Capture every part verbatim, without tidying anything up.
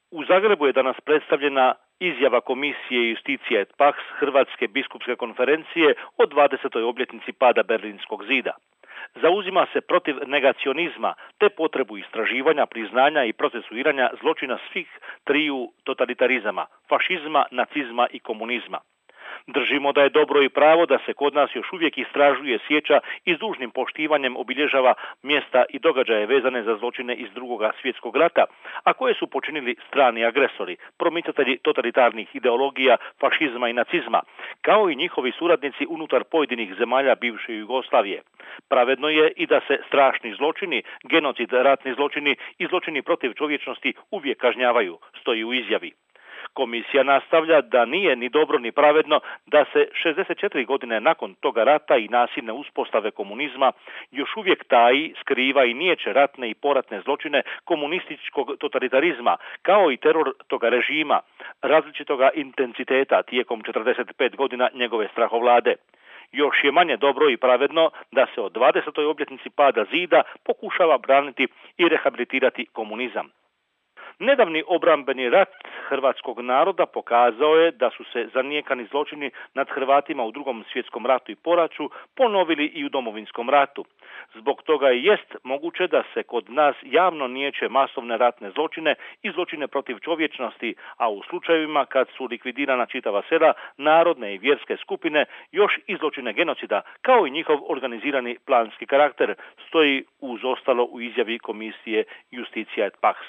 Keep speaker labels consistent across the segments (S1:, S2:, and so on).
S1: U Zagrebu je danas predstavljena izjava Komisije Justicija et Pax Hrvatske biskupske konferencije o dvadesetoj obljetnici pada Berlinskog zida. Zauzima se protiv negacionizma te potrebu istraživanja, priznanja i procesuiranja zločina svih triju totalitarizama, fašizma, nacizma i komunizma. Držimo da je dobro i pravo da se kod nas još uvijek istražuje, sjeća i s dužnim poštivanjem obilježava mjesta i događaje vezane za zločine iz Drugoga svjetskog rata, a koje su počinili strani agresori, promicatelji totalitarnih ideologija, fašizma i nacizma, kao i njihovi suradnici unutar pojedinih zemalja bivše Jugoslavije. Pravedno je i da se strašni zločini, genocid, ratni zločini i zločini protiv čovječnosti uvijek kažnjavaju, stoji u izjavi. Komisija nastavlja da nije ni dobro ni pravedno da se šezdeset četiri godine nakon toga rata i nasilne uspostave komunizma još uvijek taji, skriva i niječe ratne i poratne zločine komunističkog totalitarizma, kao i teror toga režima, različitoga intenziteta tijekom četrdeset pet godina njegove strahovlade. Još je manje dobro i pravedno da se od dvadesetoj obljetnici pada zida pokušava braniti i rehabilitirati komunizam. Nedavni obrambeni rat hrvatskog naroda pokazao je da su se zanijekani zločini nad Hrvatima u Drugom svjetskom ratu i poraću ponovili i u Domovinskom ratu. Zbog toga i jest moguće da se kod nas javno niječe masovne ratne zločine i zločine protiv čovječnosti, a u slučajevima kad su likvidirana čitava sela, narodne i vjerske skupine, još i zločine genocida, kao i njihov organizirani planski karakter, stoji uz ostalo u izjavi Komisije Justicija et Pax.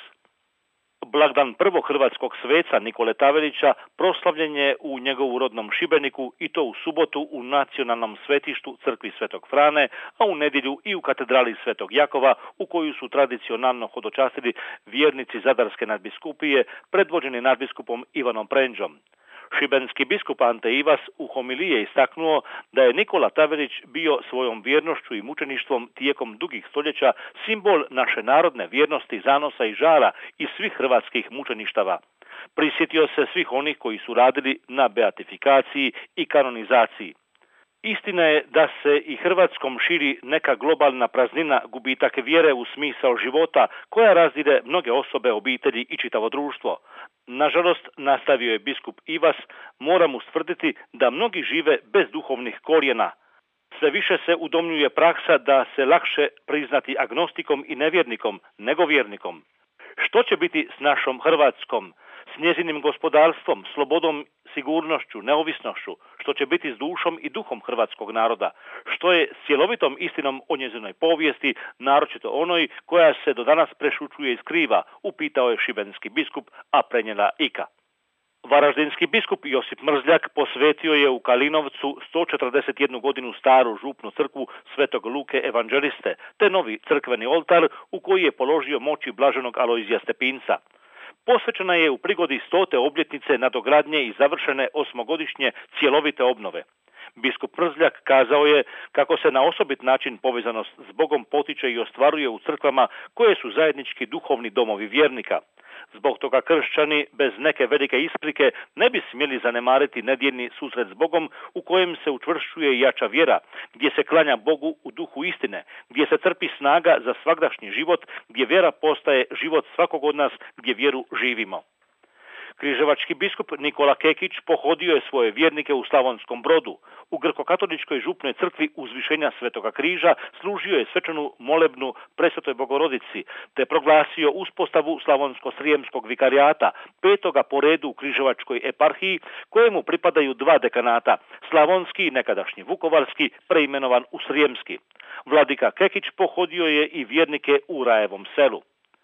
S1: Blagdan prvog hrvatskog sveca Nikole Tavelića proslavljen je u njegovu rodnom Šibeniku i to u subotu u nacionalnom svetištu crkvi Svetog Frane, a u nedjelju i u katedrali Svetog Jakova u koju su tradicionalno hodočastili vjernici Zadarske nadbiskupije predvođeni nadbiskupom Ivanom Prendžom. Šibenski biskup Ante Ivas u homiliji je istaknuo da je Nikola Tavelić bio svojom vjernošću i mučeništvom tijekom dugih stoljeća simbol naše narodne vjernosti, zanosa i žara iz svih hrvatskih mučeništava. Prisjetio se svih onih koji su radili na beatifikaciji i kanonizaciji. Istina je da se i Hrvatskom širi neka globalna praznina, gubitak vjere u smisao života koja razdire mnoge osobe, obitelji i čitavo društvo. Nažalost, nastavio je biskup Ivas, moram ustvrditi da mnogi žive bez duhovnih korijena. Sve više se udomljuje praksa da se lakše priznati agnostikom i nevjernikom nego vjernikom. Što će biti s našom Hrvatskom, s njezinim gospodarstvom, slobodom, sigurnošću, neovisnošću, što će biti s dušom i duhom hrvatskog naroda, što je s cjelovitom istinom o njezinoj povijesti, naročito onoj koja se do danas prešućuje i skriva, upitao je šibenski biskup, a prenijela Ika. Varaždinski biskup Josip Mrzljak posvetio je u Kalinovcu sto četrdeset jednu godinu staru župnu crkvu Svetog Luke Evanđeliste, te novi crkveni oltar u koji je položio moći blaženog Alojzija Stepinca. Posvećena je u prigodi stote obljetnice nadogradnje i završene osmogodišnje cjelovite obnove. Biskup Mrzljak kazao je kako se na osobit način povezanost s Bogom potiče i ostvaruje u crkvama koje su zajednički duhovni domovi vjernika. Zbog toga kršćani bez neke velike isprike ne bi smjeli zanemariti nedjeljni susret s Bogom u kojem se učvršćuje i jača vjera, gdje se klanja Bogu u duhu istine, gdje se crpi snaga za svagdašnji život, gdje vjera postaje život svakog od nas, gdje vjeru živimo. Križevački biskup Nikola Kekić pohodio je svoje vjernike u Slavonskom Brodu. U grkokatoličkoj župnoj crkvi Uzvišenja Svetoga križa služio je svečanu molebnu Presvetoj Bogorodici, te proglasio uspostavu Slavonsko-srijemskog vikarijata, petoga po redu u Križevačkoj eparhiji, kojemu pripadaju dva dekanata, slavonski i nekadašnji vukovarski, preimenovan u srijemski. Vladika Kekić pohodio je i vjernike u Rajevom selu.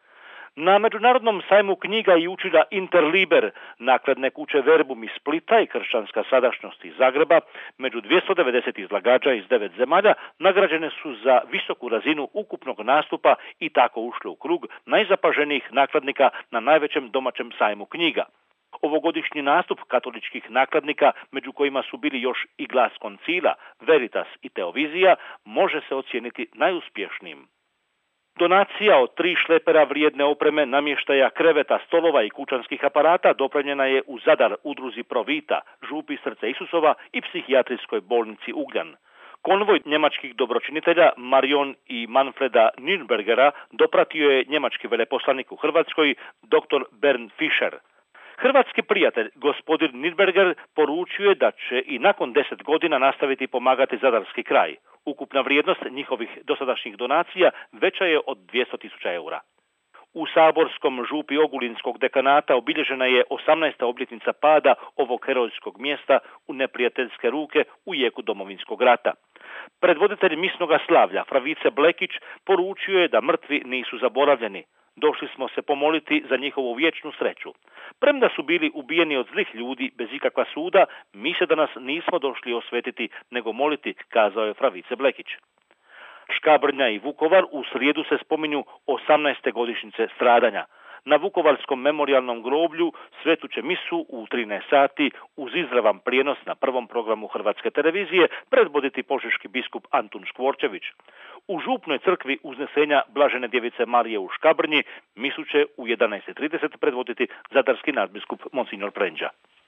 S1: Na Međunarodnom sajmu knjiga i učila Interliber, nakladne kuće Verbum iz Splita i Kršćanska sadašnjost iz Zagreba, među dvjesto devedeset izlagača iz devet zemalja, nagrađene su za visoku razinu ukupnog nastupa i tako ušle u krug najzapaženijih nakladnika na najvećem domaćem sajmu knjiga. Ovogodišnji nastup katoličkih nakladnika, među kojima su bili još i Glas koncila, Veritas i Teovizija, može se ocijeniti najuspješnijim. Donacija od tri šlepera vrijedne opreme, namještaja, kreveta, stolova i kućanskih aparata dopremljena je u Zadar udruzi Provita, župi Srce Isusova i psihijatrijskoj bolnici Ugljan. Konvoj njemačkih dobročinitelja Marion i Manfreda Nürnbergera dopratio je njemački veleposlanik u Hrvatskoj, dr. Bernd Fischer. Hrvatski prijatelj, gospodin Nürnberger, poručio je da će i nakon deset godina nastaviti pomagati zadarski kraj. Ukupna vrijednost njihovih dosadašnjih donacija veća je od dvjesto tisuća eura. U saborskom župi Ogulinskog dekanata obilježena je osamnaesta obljetnica pada ovog herojskog mjesta u neprijateljske ruke u jeku Domovinskog rata. Predvoditelj misnoga slavlja, Fravice Blekić, poručio je da mrtvi nisu zaboravljeni. Došli smo se pomoliti za njihovu vječnu sreću. Premda su bili ubijeni od zlih ljudi bez ikakva suda, mi se danas nismo došli osvetiti, nego moliti, kazao je Fravice Blekić. Škabrnja i Vukovar u srijedu se spominju osamnaeste godišnjice stradanja. Na Vukovarskom memorijalnom groblju svetu će misu u trinaest sati uz izravan prijenos na prvom programu Hrvatske televizije predvoditi požeški biskup Antun Škvorčević. U župnoj crkvi Uznesenja Blažene djevice Marije u Škabrnji misu će u jedanaest i trideset predvoditi zadarski nadbiskup Monsignor Prendža.